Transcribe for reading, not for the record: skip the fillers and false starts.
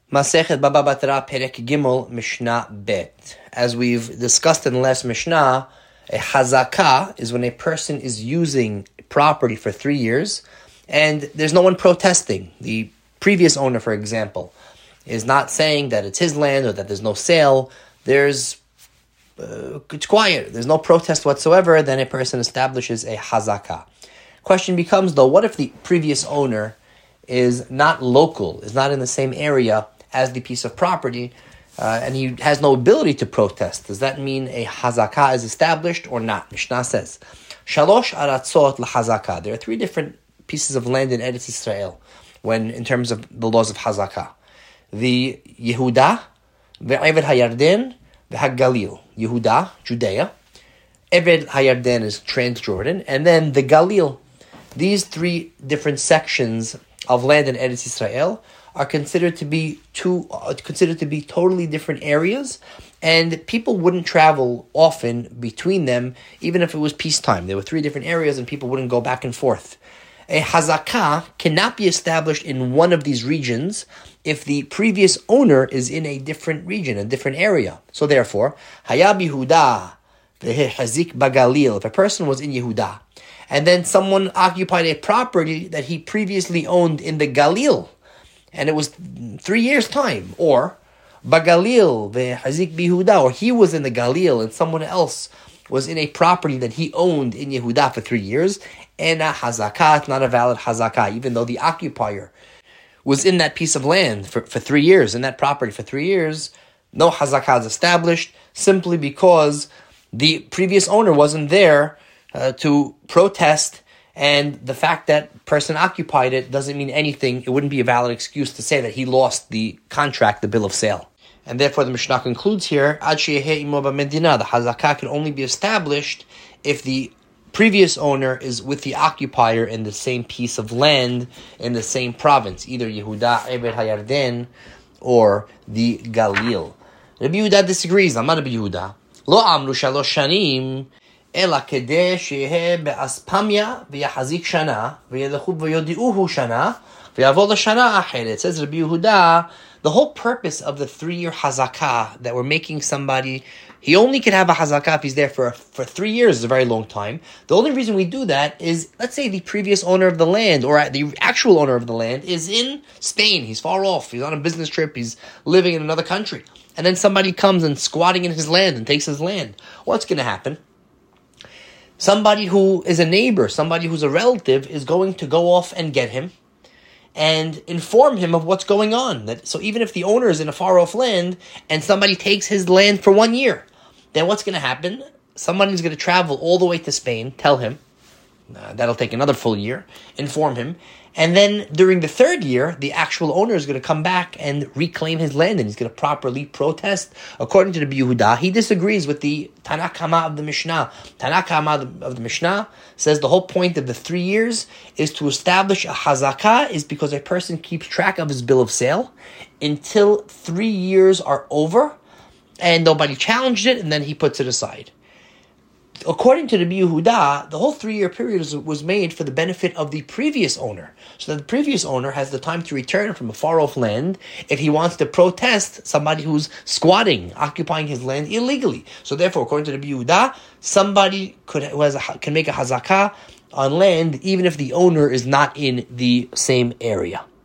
Masechet Baba Batra Perek Gimel Mishnah Bet. As we've discussed in the last Mishnah, a hazakah is when a person is using property for 3 years and there's no one protesting. The previous owner, for example, is not saying that it's his land or that there's no sale. It's quiet. There's no protest whatsoever. Then a person establishes a hazakah. Question becomes, though, what if the previous owner is not local, is not in the same area as the piece of property, and he has no ability to protest? Does that mean a hazakah is established or not? Mishnah says, Shalosh aratzot lahazakah. There are 3 different pieces of land in Eretz Yisrael when, in terms of the laws of hazakah. The Yehuda, the Eved HaYarden, the HaGalil. Yehuda, Judea. Eved HaYarden is Transjordan. And then the Galil. These 3 different sections of land in Eretz Yisrael are considered to be totally different areas, and people wouldn't travel often between them, even if it was peacetime. There were 3 different areas, and people wouldn't go back and forth. A hazakah cannot be established in one of these regions if the previous owner is in a different region, a different area. So therefore, Hayab Yehuda v'hazik bagalil. If a person was in Yehuda, and then someone occupied a property that he previously owned in the Galil, and it was 3 years' time, or Bagalil ve'hazik bihuda, or he was in the Galil and someone else was in a property that he owned in Yehuda for 3 years, and a hazakah, not a valid hazakah, even though the occupier was in that piece of land for 3 years, in that property for 3 years, no hazakah is established, simply because the previous owner wasn't there to protest, and the fact that person occupied it doesn't mean anything. It wouldn't be a valid excuse to say that he lost the contract, the bill of sale. And therefore the Mishnah concludes here, Ad sheyeheh imo b'medina, the hazakah can only be established if the previous owner is with the occupier in the same piece of land, in the same province, either Yehuda, Eved HaYarden, or the Galil. Rabbi Yehuda disagrees. I'm not Rabbi Yehuda. Lo amru shalosh shanim, אלא כדי שיהיה באספמיה ויחזיק שנה וילכו ויודיעוהו שנה ויעבור לשנה אחרת. It says Rabbi Yehuda, the whole purpose of the 3-year hazakah that we're making somebody, he only can have a hazakah if he's there for 3 years, is a very long time. The only reason we do that is, let's say the previous owner of the land, or the actual owner of the land, is in Spain. He's far off. He's on a business trip. He's living in another country. And then somebody comes and squatting in his land and takes his land. What's going to happen? Somebody who is a neighbor, somebody who's a relative, is going to go off and get him and inform him of what's going on. So even if the owner is in a far-off land and somebody takes his land for 1 year, then what's going to happen? Somebody's going to travel all the way to Spain, tell him, that'll take another full year, inform him, and then during the 3rd year, the actual owner is going to come back and reclaim his land, and he's going to properly protest. According to the Yehuda, he disagrees with the Tanakh Hama of the Mishnah. Tanakh Hama of the Mishnah says the whole point of the 3 years is to establish a hazakah, is because a person keeps track of his bill of sale until 3 years are over, and nobody challenged it, and then he puts it aside. According to the Yehuda, the whole 3-year period was made for the benefit of the previous owner, so that the previous owner has the time to return from a far-off land if he wants to protest somebody who's squatting, occupying his land illegally. So therefore, according to the Yehuda, somebody can make a hazakah on land even if the owner is not in the same area.